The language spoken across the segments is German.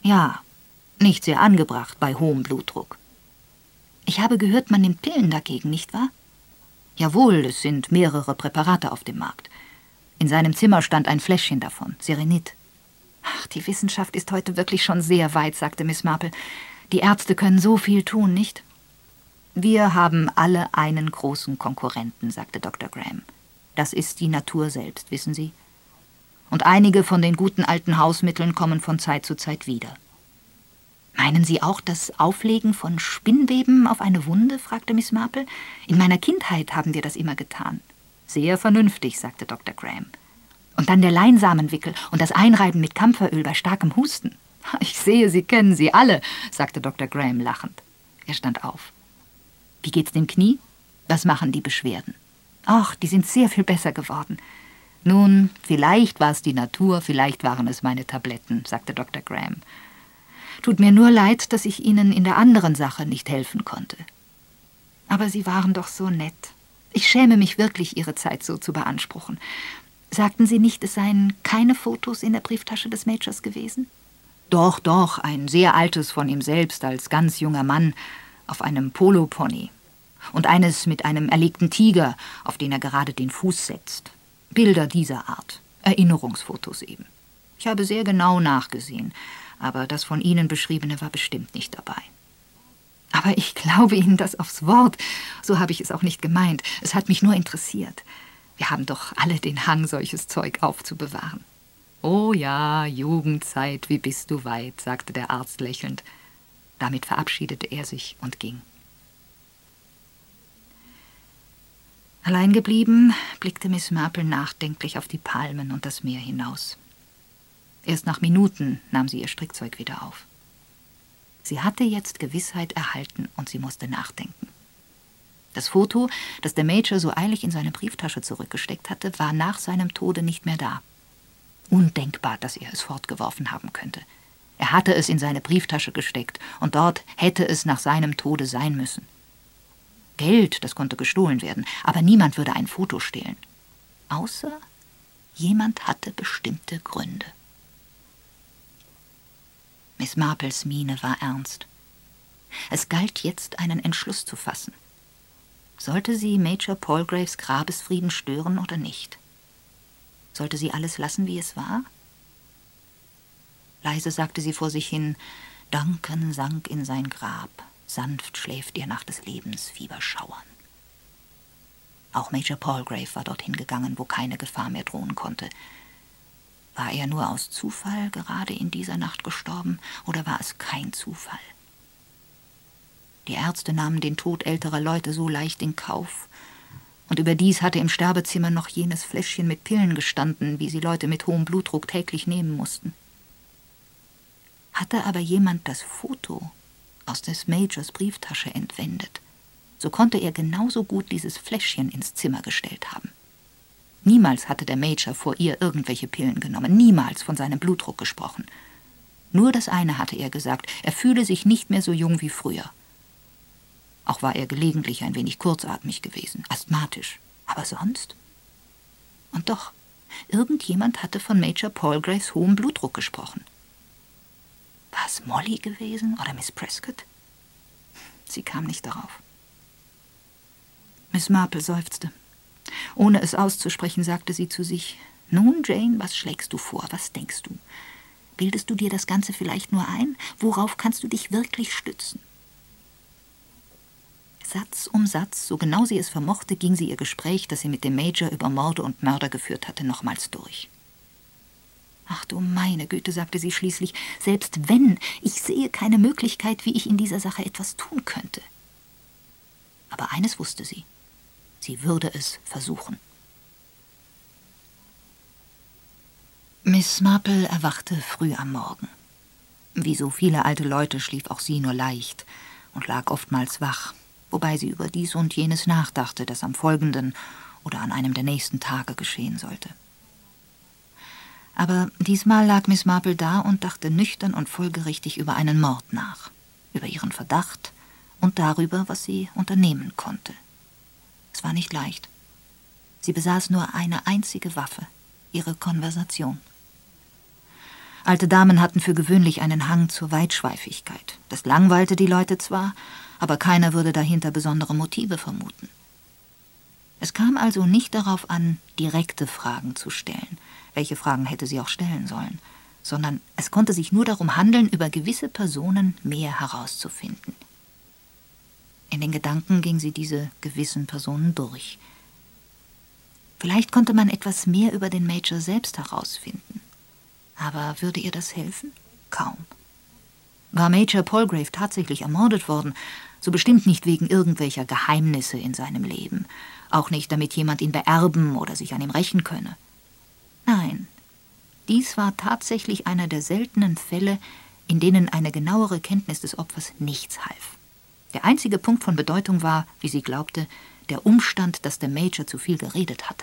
Ja, nicht sehr angebracht bei hohem Blutdruck. Ich habe gehört, man nimmt Pillen dagegen, nicht wahr? Jawohl, es sind mehrere Präparate auf dem Markt. In seinem Zimmer stand ein Fläschchen davon, Serenit. Ach, die Wissenschaft ist heute wirklich schon sehr weit, sagte Miss Marple. Die Ärzte können so viel tun, nicht? Wir haben alle einen großen Konkurrenten, sagte Dr. Graham. Das ist die Natur selbst, wissen Sie? Und einige von den guten alten Hausmitteln kommen von Zeit zu Zeit wieder. Meinen Sie auch das Auflegen von Spinnweben auf eine Wunde? Fragte Miss Marple. In meiner Kindheit haben wir das immer getan. Sehr vernünftig, sagte Dr. Graham. Und dann der Leinsamenwickel und das Einreiben mit Kampferöl bei starkem Husten. Ich sehe, Sie kennen sie alle, sagte Dr. Graham lachend. Er stand auf. Wie geht's dem Knie? Was machen die Beschwerden? Ach, die sind sehr viel besser geworden. Nun, vielleicht war es die Natur, vielleicht waren es meine Tabletten, sagte Dr. Graham. Tut mir nur leid, dass ich Ihnen in der anderen Sache nicht helfen konnte. Aber Sie waren doch so nett. Ich schäme mich wirklich, Ihre Zeit so zu beanspruchen. Sagten Sie nicht, es seien keine Fotos in der Brieftasche des Majors gewesen? Doch, doch, ein sehr altes von ihm selbst als ganz junger Mann auf einem Polopony. Und eines mit einem erlegten Tiger, auf den er gerade den Fuß setzt. Bilder dieser Art. Erinnerungsfotos eben. Ich habe sehr genau nachgesehen, aber das von Ihnen beschriebene war bestimmt nicht dabei. Aber ich glaube Ihnen das aufs Wort. So habe ich es auch nicht gemeint. Es hat mich nur interessiert. Wir haben doch alle den Hang, solches Zeug aufzubewahren. »Oh ja, Jugendzeit, wie bist du weit«, sagte der Arzt lächelnd. Damit verabschiedete er sich und ging. Allein geblieben, blickte Miss Marple nachdenklich auf die Palmen und das Meer hinaus. Erst nach Minuten nahm sie ihr Strickzeug wieder auf. Sie hatte jetzt Gewissheit erhalten und sie musste nachdenken. Das Foto, das der Major so eilig in seine Brieftasche zurückgesteckt hatte, war nach seinem Tode nicht mehr da. Undenkbar, dass er es fortgeworfen haben könnte. Er hatte es in seine Brieftasche gesteckt und dort hätte es nach seinem Tode sein müssen. Geld, das konnte gestohlen werden, aber niemand würde ein Foto stehlen. Außer jemand hatte bestimmte Gründe. Miss Marples Miene war ernst. Es galt jetzt, einen Entschluss zu fassen. Sollte sie Major Palgraves Grabesfrieden stören oder nicht? Sollte sie alles lassen, wie es war? Leise sagte sie vor sich hin, Duncan sank in sein Grab, sanft schläft ihr nach des Lebens Fieberschauern. Auch Major Palgrave war dorthin gegangen, wo keine Gefahr mehr drohen konnte. War er nur aus Zufall gerade in dieser Nacht gestorben, oder war es kein Zufall? Die Ärzte nahmen den Tod älterer Leute so leicht in Kauf, und überdies hatte im Sterbezimmer noch jenes Fläschchen mit Pillen gestanden, wie sie Leute mit hohem Blutdruck täglich nehmen mussten. Hatte aber jemand das Foto aus des Majors Brieftasche entwendet, so konnte er genauso gut dieses Fläschchen ins Zimmer gestellt haben. Niemals hatte der Major vor ihr irgendwelche Pillen genommen, niemals von seinem Blutdruck gesprochen. Nur das eine hatte er gesagt, er fühle sich nicht mehr so jung wie früher. Auch war er gelegentlich ein wenig kurzatmig gewesen, asthmatisch. Aber sonst? Und doch, irgendjemand hatte von Major Palgraves hohem Blutdruck gesprochen. War es Molly gewesen oder Miss Prescott? Sie kam nicht darauf. Miss Marple seufzte. Ohne es auszusprechen, sagte sie zu sich, »Nun, Jane, was schlägst du vor? Was denkst du? Bildest du dir das Ganze vielleicht nur ein? Worauf kannst du dich wirklich stützen?« Satz um Satz, so genau sie es vermochte, ging sie ihr Gespräch, das sie mit dem Major über Morde und Mörder geführt hatte, nochmals durch. »Ach du meine Güte«, sagte sie schließlich, »selbst wenn, ich sehe keine Möglichkeit, wie ich in dieser Sache etwas tun könnte.« Aber eines wusste sie. Sie würde es versuchen. Miss Marple erwachte früh am Morgen. Wie so viele alte Leute schlief auch sie nur leicht und lag oftmals wach, wobei sie über dies und jenes nachdachte, das am folgenden oder an einem der nächsten Tage geschehen sollte. Aber diesmal lag Miss Marple da und dachte nüchtern und folgerichtig über einen Mord nach, über ihren Verdacht und darüber, was sie unternehmen konnte. Es war nicht leicht. Sie besaß nur eine einzige Waffe, ihre Konversation. Alte Damen hatten für gewöhnlich einen Hang zur Weitschweifigkeit. Das langweilte die Leute zwar, aber keiner würde dahinter besondere Motive vermuten. Es kam also nicht darauf an, direkte Fragen zu stellen. Welche Fragen hätte sie auch stellen sollen? Sondern es konnte sich nur darum handeln, über gewisse Personen mehr herauszufinden. In den Gedanken ging sie diese gewissen Personen durch. Vielleicht konnte man etwas mehr über den Major selbst herausfinden. Aber würde ihr das helfen? Kaum. War Major Palgrave tatsächlich ermordet worden, so bestimmt nicht wegen irgendwelcher Geheimnisse in seinem Leben, auch nicht, damit jemand ihn beerben oder sich an ihm rächen könne. Nein, dies war tatsächlich einer der seltenen Fälle, in denen eine genauere Kenntnis des Opfers nichts half. Der einzige Punkt von Bedeutung war, wie sie glaubte, der Umstand, dass der Major zu viel geredet hatte.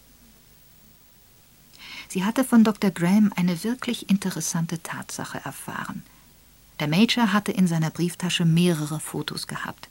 Sie hatte von Dr. Graham eine wirklich interessante Tatsache erfahren. Der Major hatte in seiner Brieftasche mehrere Fotos gehabt.